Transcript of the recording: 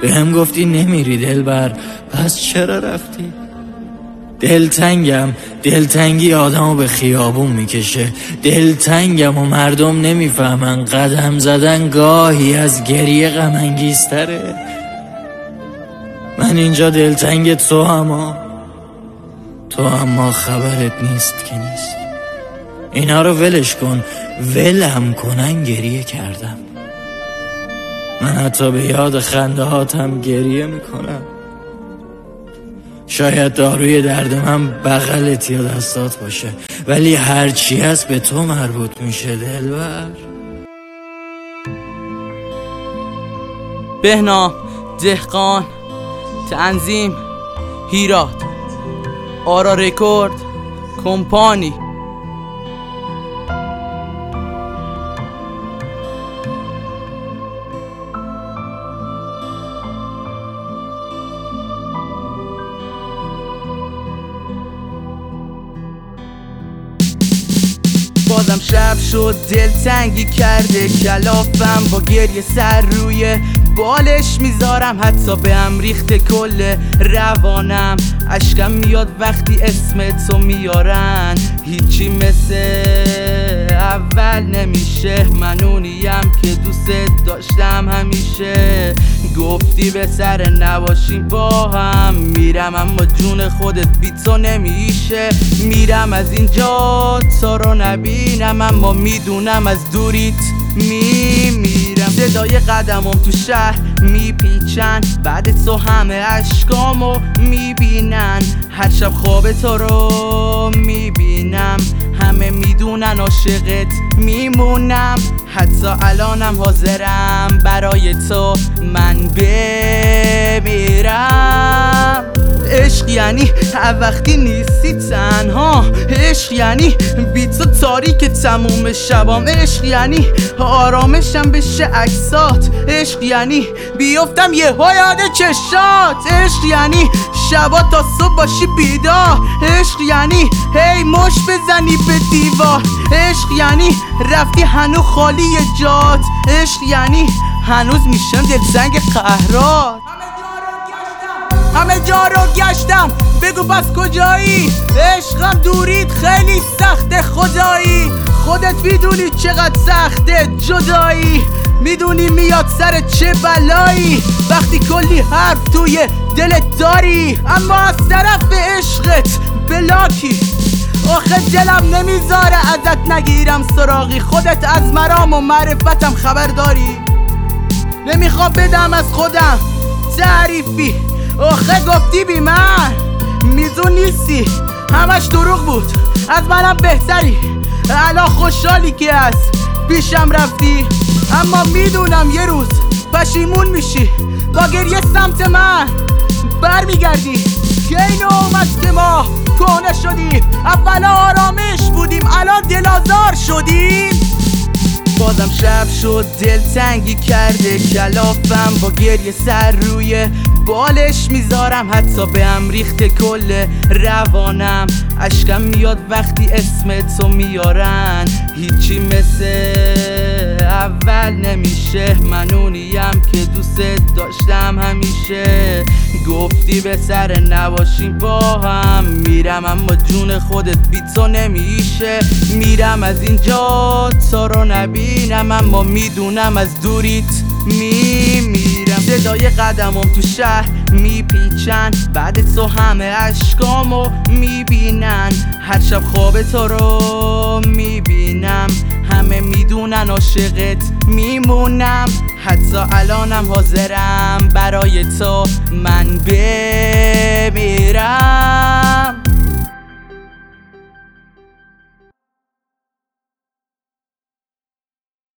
بهم گفتی نمیری دلبر، پس چرا رفتی؟ دلتنگی آدمو به خیابون میکشه. دلتنگم و مردم نمیفهمن قدم زدن گاهی از گریه غم انگیزتره. من اینجا دلتنگ تو اما خبرت نیست که نیست. اینا رو ولش کن، ولم کنن گریه کردم. من حتی به یاد خنده هاتم گریه میکنم. شاید داروی درد من بغلت یا دستات باشه، ولی هرچی هست به تو مربوط میشه دلبر. بهنام دهقان، تنظیم هیراد، آرا رکورد کمپانی. بازم شب شد، دلتنگی کرده کلافم، با گریه سر روی بالش میذارم، حتی به هم ریخته کل روانم. اشکم میاد وقتی اسم تو میارن، هیچی مثل اول نمیشه. من اونیم که دوست داشتم همیشه. گفتی به سر نباشیم با هم، میرم اما جون خودت بی تو نمیشه. میرم از اینجا تا رو نبینم، اما میدونم از دوریت میمیرم. صدای قدمم تو شهر میپیچن، بعد تو همه اشکامو میبینن. هر شب خواب تو رو میبینم، همه میدونن عاشقت میمونم. حتی الانم حاضرم برای تو من بمیرم. عشق یعنی وقتی نیستی تنها، عشق یعنی بی تو تاریک تموم شبام، عشق یعنی آرامشم بشه عکسات، عشق یعنی بیفتم یه یاد چشات، عشق یعنی شبا تا صبح باشی بیدار، عشق یعنی هی مش بزنی به دیوار، عشق یعنی رفتی هنو خالی جات، عشق یعنی هنوز میشم دلتنگ قهرات. همه جا رو گشتم، بگو پس کجایی؟ عشقم دورید خیلی سخته خدایی. خودت میدونی چقدر سخته جدایی، میدونی میاد سر چه بلایی وقتی کلی حرف توی دلت داری، اما از طرف عشقت بلاکی. آخه دلم نمیذاره ازت نگیرم سراغی، خودت از مرام و معرفتم خبر داری. نمیخوام بدم از خودم تعریفی، آخه گفتی بی من میزون نیستی، همش دروغ بود، از منم بهتری. الان خوشحالی که از پیشم رفتی، اما میدونم یه روز پشیمون میشی. با گریه سمت من برمیگردی که این اومد که ما کهنه شدیم. اولا آرامش بودیم، الان دلازار شدیم. بازم شب شد، دلتنگی کرده کلافم، با گریه سر روی بالش میذارم، حتی به هم ریخته کل روانم. اشکم میاد وقتی اسم تو میارن، هیچی مثل اول نمیشه. من اونیم که دوست داشتم همیشه. گفتی به سر نباشیم با هم، میرم اما جون خودت بی تو نمیشه. میرم از اینجا تا رو نبینم، اما میدونم از دوریت میمیرم. صدای قدمم تو شهر میپیچن، بعد تو همه اشکامو میبینن. هر شب خواب تو رو میبینم، همه میدونن عاشقت میمونم. حتی الانم حاضرم برای تو من بمیرم.